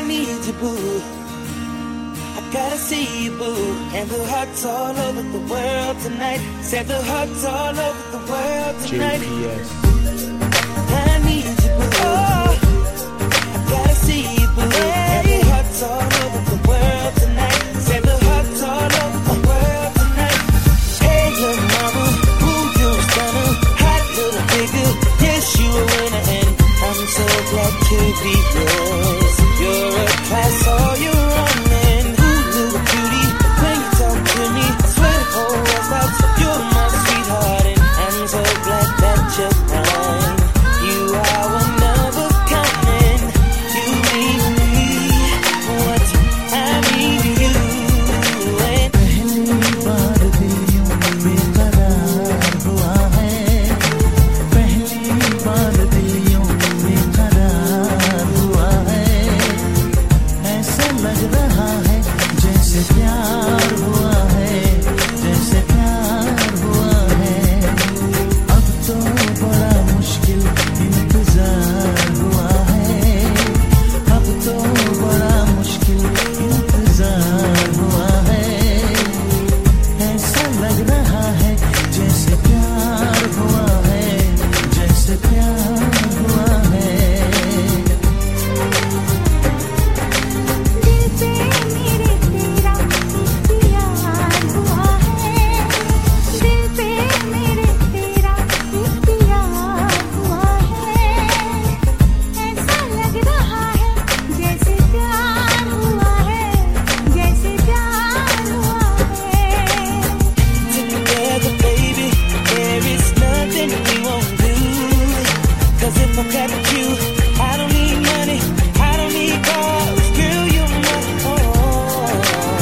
need you, boo. I gotta see you, boo. And the hearts all over the world tonight. Said the hearts all over the world tonight. JPS. I need you, boo. Oh, I gotta see you, boo. And the hearts all over the world tonight. Said the hearts all over the world tonight. Hey, little mama, ooh, you're a stunner. Hot little figure, yes, you a winner. And I'm so glad to be yours. You're a class, all you're running. Ooh, little cutie, when you talk to me, I swear the whole world stops. You're my sweetheart, and I'm so glad that you're mine. You are one of a kind. You need me, what I need you. And पहली बार दिल यूं बेकरार हुआ है, पहली बार दिल यूं बेकरार हुआ है, ऐसा लग रहा है जैसे प्यार हुआ है, जैसे प्यार हुआ है, अब तो बड़ा मुश्किल इंतजार हुआ है, अब तो बड़ा मुश्किल इंतजार हुआ है, ऐसा लग रहा है जैसे प्यार हुआ है, जैसे प्यार हुआ है। दिल पे मेरे तेरा इख्तियार हुआ है, दिल पे मेरे तेरा इख्तियार हुआ है, ऐसा लग रहा है जैसे प्यार हुआ है, जैसे प्यार हुआ है। together, baby, there is nothing we won't do. 'Cause if I got you, I don't need money, I don't need cars, girl, you're my all.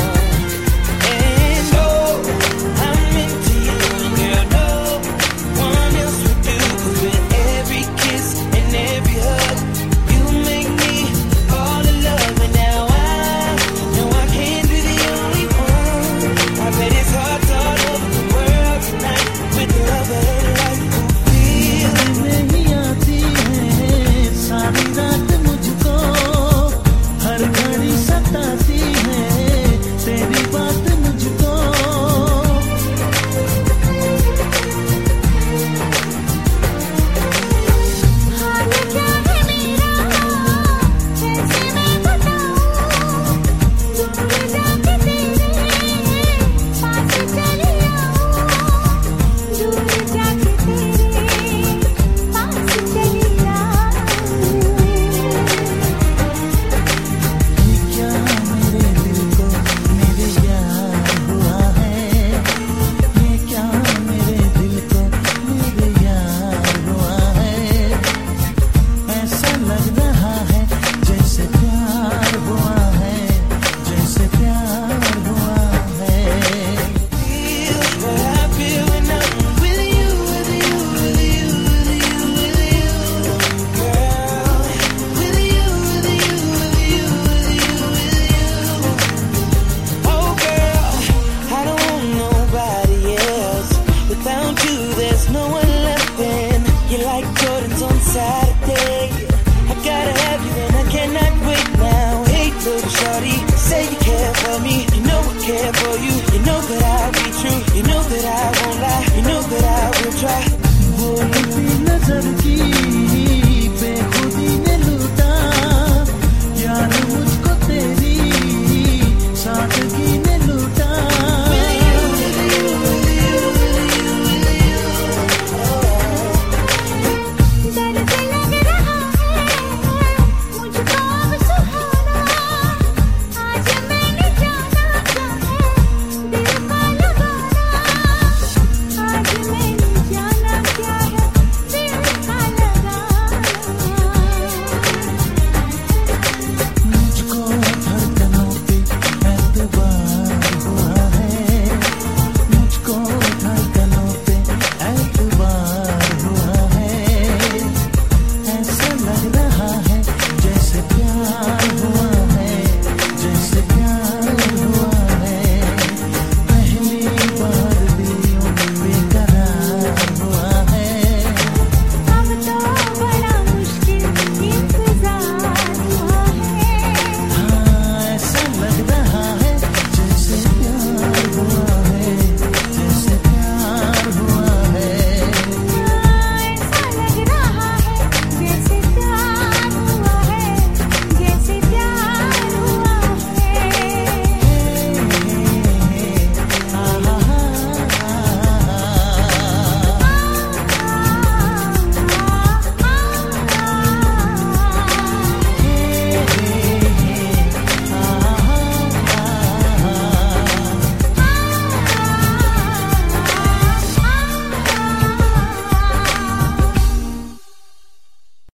And oh, I'm into you, girl, no one else would do. 'Cause with every kiss and every hug, you make me fall in love. And now I know I can't be the only one. I bet it's hard all over the world tonight with the love and life who feel it. नहीं आती है सारी रात मुझको, हर घड़ी सताती है तेरी बात मुझको। हाल क्या है मेरा कैसे मैं बताऊं, दूर जाके तेरे पास चली आऊं, दूर जाके तेरे पास चली आऊं। ये क्या मेरे दिल को मेरे यार हुआ है, ये क्या मेरे दिल को मेरे यार हुआ है, ऐसा लग रहा है जैसे प्यार हुआ है, जैसे प्यार हुआ है। Feel what I feel when I'm with you, with you, with you, with you, with you, girl. With you, with you, with you, with you, with you. Oh, girl, I don't want nobody else. Without you, there's no one left. And you're like Jordans on Saturday. I gotta have you, and I cannot wait now. Hey, little shorty, say you care for me. You know I care for